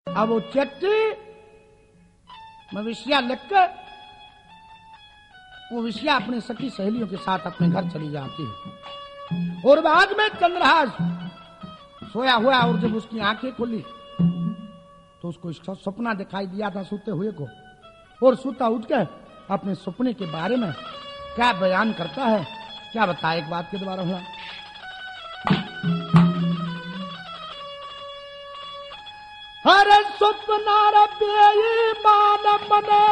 अब वो चिट्ठी में विषया लिख के वो विषया अपनी सखी सहेलियों के साथ अपने घर चली जाती है। और बाद में चंद्रहास सोया हुआ और जब उसकी आंखें खुली तो उसको सपना दिखाई दिया था सोते हुए को, और सोता उठ के अपने सपने के बारे में क्या बयान करता है, क्या बताए एक बात के द्वारा हुआ। हरे सपना रे बेईमान मने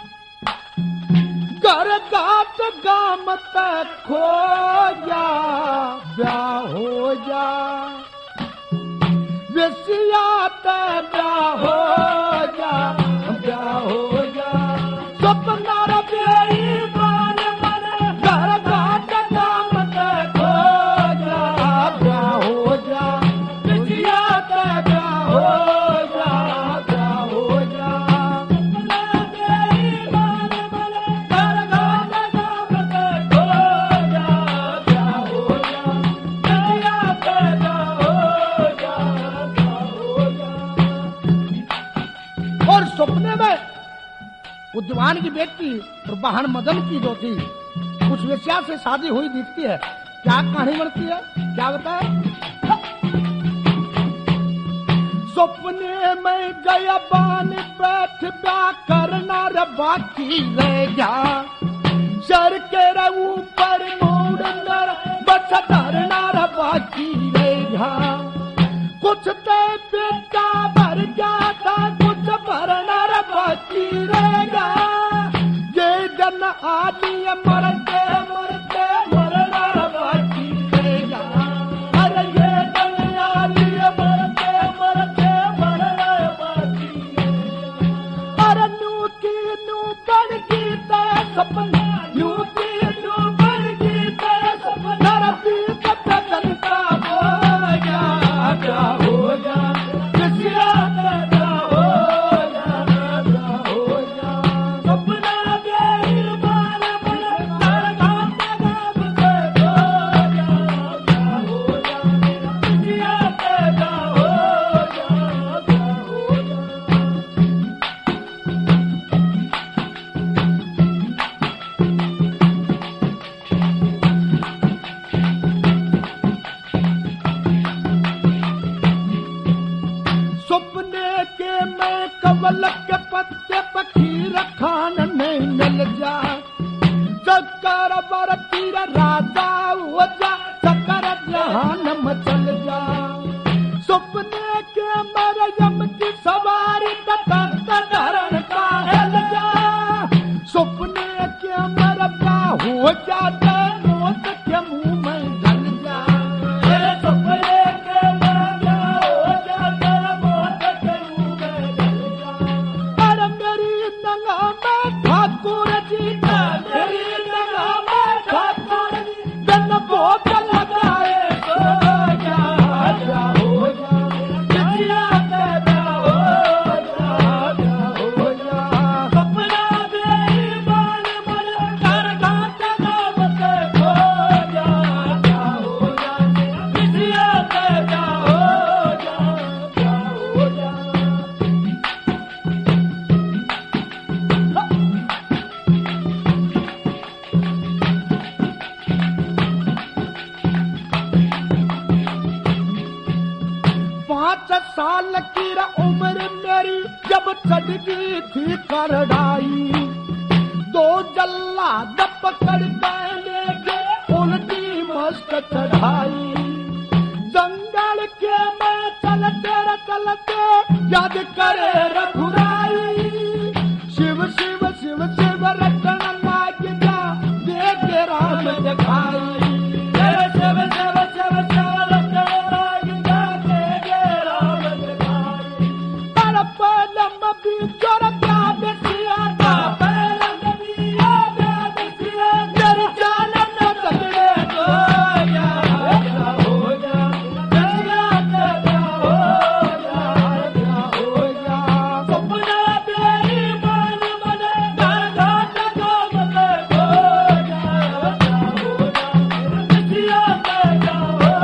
घर गात गाम तक खो जा, ब्याह हो जा विषया ते ब्याह हो जा, ब्याह हो जा। सपना रे बेईमान मने घर गात गाम तक खो जा, ब्याह हो जा विषया ते ब्याह हो जा, ब्याह हो जा। सपना बेईमान मने घर गात गाम तक खो जा, ब्याह हो जा विषया ते ब्याह हो जा, ब्याह हो जा। और सपने में उद्यमान की बेटी और बहन मदन की जो थी उस वेश्या से शादी हुई दिखती है। क्या कहानी बनती है, क्या बताए। सपने में गया बान बैठ ब्याह करना रे बाकी रह जा, सर के रे ऊपर मोड़ना बस धरना रे बाकी रह जा। कुछ ते बेटा भर जाता कुछ भरना रे बाकी रहेगा, ये जन आदमी मरते मरते मरना रे बाकी रहेगा। अरे ये जन आदमी मरते मरते मरना रे बाकी रहेगा। अरे नू की नू बन की तेरा सपना, नू की नू बन की तेरा सपना रबी कब जनता हो जा, क्या हो जा विषया ते ब्याह हो जा, ब्याह हो जा। सपना बेईमान मने घर गात गाम तक खो जा, ब्याह हो जा विषया ते ब्याह हो जा, ब्याह हो जा। सपने के मैं कमल के पत्ते पखीर खान नहीं मिल जा, चक्कर बर तीर राजा हो जा, चक्कर जहान मचल जा। सपने के मरियम की सवारी तख्त धरण का हिल जा, सपने के मरबा हो जाता मौत के मुंह में जल जा। सपने के मरबा हो जाता मौत के मुंह में जल जा। अरे मेरी नंगा में ठाकुर जी का, मेरी नंगा में ठाकुर जी जन भोग लगाए सो जा, ब्याह हो जा विषया ते ब्याह हो जा, ब्याह हो जा। सपना बेईमान मने घर गात गाम तक खो जा, ब्याह हो जा विषया ते ब्याह हो जा, ब्याह हो जा। पाँच साल की उम्र मेरी जब चढ़ गई थी करड़ाई, दो जल्लाद पकड़ के ले गए उल्टी मस्त चढ़ाई। जंगल के में चलते रे चलते याद करे रघुराई, शिव शिव शिव शिव रटन लाग जा देख राम दिखाई। शिव शिव शिव शिव रटन लाग जा देख राम दिखाई। पर पलम भी जोर प्यार दिया था, पलम भी प्यार दिया, तेरी जान न तगड़े हो जा, ब्याह हो जा विषया ते ब्याह हो जा, ब्याह हो जा। सपना बेईमान मने घर गात गाम तक खो जा, ब्याह हो जा विषया ते ब्याह हो जा, ब्याह हो जा।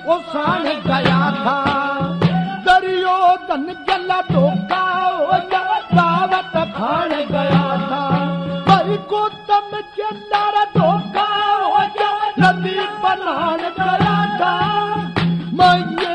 वो सान गया था। दुर्योधन गला धोखा हो जा दावत खान गया था। भाई गौतम चंद्र धोखा हो जा नदी बनान गया था। मैं